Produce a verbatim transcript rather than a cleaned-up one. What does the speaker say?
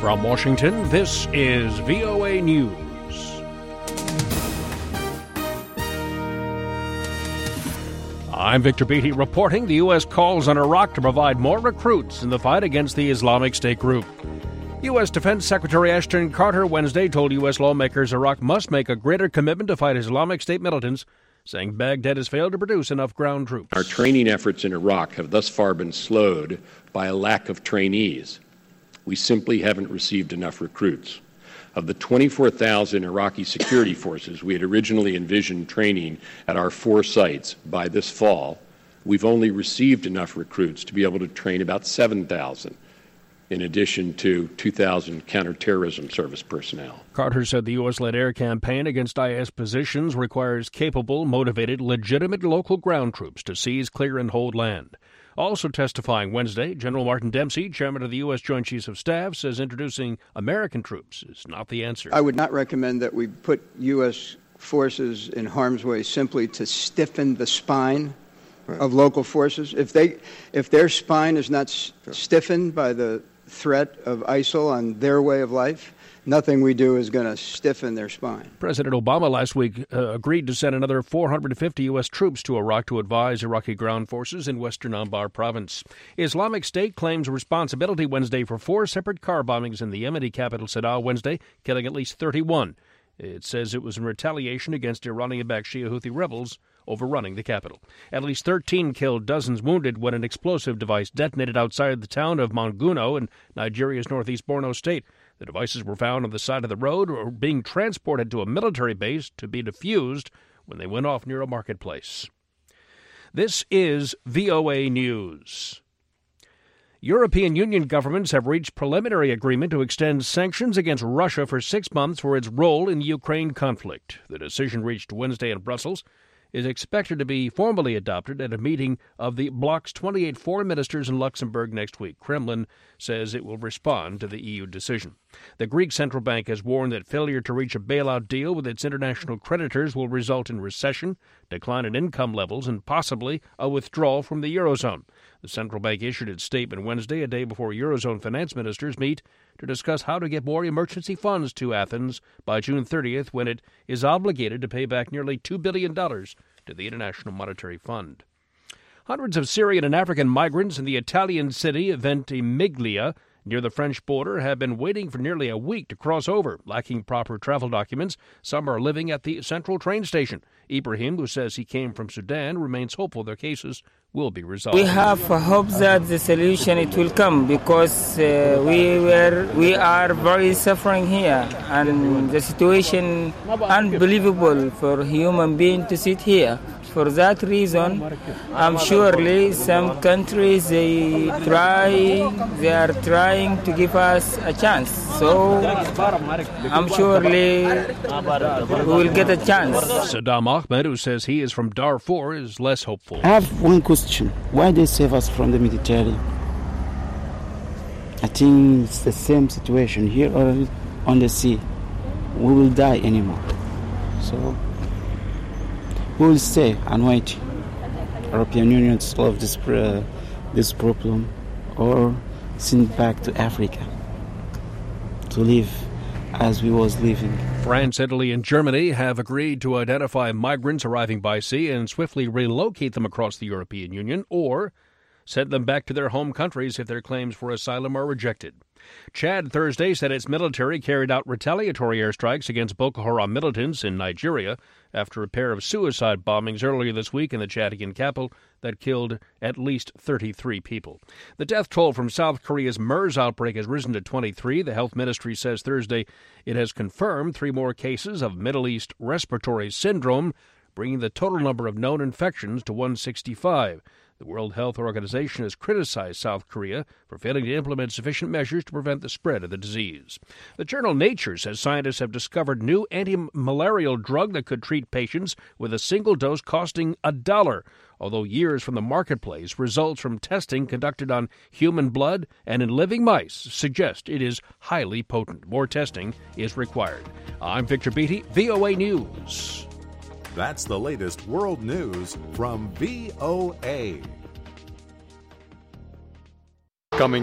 From Washington, this is V O A News. I'm Victor Beatty reporting the U S calls on Iraq to provide more recruits in the fight against the Islamic State group. U S. Defense Secretary Ashton Carter Wednesday told U S lawmakers Iraq must make a greater commitment to fight Islamic State militants, saying Baghdad has failed to produce enough ground troops. Our training efforts in Iraq have thus far been slowed by a lack of trainees. We simply haven't received enough recruits. Of the twenty-four thousand Iraqi security forces we had originally envisioned training at our four sites by this fall, we've only received enough recruits to be able to train about seven thousand, in addition to two thousand counterterrorism service personnel. Carter said the U S-led air campaign against I S positions requires capable, motivated, legitimate local ground troops to seize, clear, and hold land. Also testifying Wednesday, General Martin Dempsey, chairman of the U S. Joint Chiefs of Staff, says introducing American troops is not the answer. I would not recommend that we put U S forces in harm's way simply to stiffen the spine right. of local forces. If they, if their spine is not s- stiffened by the threat of ISIL on their way of life, nothing we do is going to stiffen their spine. President Obama last week uh, agreed to send another four hundred fifty U S troops to Iraq to advise Iraqi ground forces in western Anbar province. Islamic State claims responsibility Wednesday for four separate car bombings in the Yemeni capital Sana'a Wednesday, killing at least thirty-one. It says it was in retaliation against Iranian-backed Shia Houthi rebels overrunning the capital. At least thirteen killed, dozens wounded when an explosive device detonated outside the town of Manguno in Nigeria's northeast Borno state. The devices were found on the side of the road or being transported to a military base to be defused when they went off near a marketplace. This is V O A News. European Union governments have reached preliminary agreement to extend sanctions against Russia for six months for its role in the Ukraine conflict. The decision reached Wednesday in Brussels is expected to be formally adopted at a meeting of the bloc's twenty-eight foreign ministers in Luxembourg next week. Kremlin says it will respond to the E U decision. The Greek central bank has warned that failure to reach a bailout deal with its international creditors will result in recession, decline in income levels, and possibly a withdrawal from the Eurozone. The central bank issued its statement Wednesday, a day before Eurozone finance ministers meet to discuss how to get more emergency funds to Athens by June thirtieth, when it is obligated to pay back nearly two billion dollars to the International Monetary Fund. Hundreds of Syrian and African migrants in the Italian city Ventimiglia near the French border have been waiting for nearly a week to cross over. Lacking proper travel documents, some are living at the central train station. Ibrahim, who says he came from Sudan, remains hopeful their cases will be resolved. We have hope that the solution it will come because uh, we were we are very suffering here, and the situation unbelievable for a human being to sit here. For that reason, I'm surely some countries they try they are trying to give us a chance. So I'm surely we will get a chance. Saddam Ahmed, who says he is from Darfur, is less hopeful. I have one question. Why they save us from the Mediterranean? I think it's the same situation here or on the sea. We will die anymore. So we will stay and wait. European Union to solve this uh, this problem or send back to Africa to live as we was living. France, Italy, and Germany have agreed to identify migrants arriving by sea and swiftly relocate them across the European Union or send them back to their home countries if their claims for asylum are rejected. Chad Thursday said its military carried out retaliatory airstrikes against Boko Haram militants in Nigeria after a pair of suicide bombings earlier this week in the Chadian capital that killed at least thirty-three people. The death toll from South Korea's MERS outbreak has risen to twenty-three. The health ministry says Thursday it has confirmed three more cases of Middle East respiratory syndrome, bringing the total number of known infections to one hundred sixty-five. The World Health Organization has criticized South Korea for failing to implement sufficient measures to prevent the spread of the disease. The journal Nature says scientists have discovered new anti-malarial drug that could treat patients with a single dose costing a dollar. Although years from the marketplace, results from testing conducted on human blood and in living mice suggest it is highly potent. More testing is required. I'm Victor Beatty, V O A News. That's the latest world news from V O A.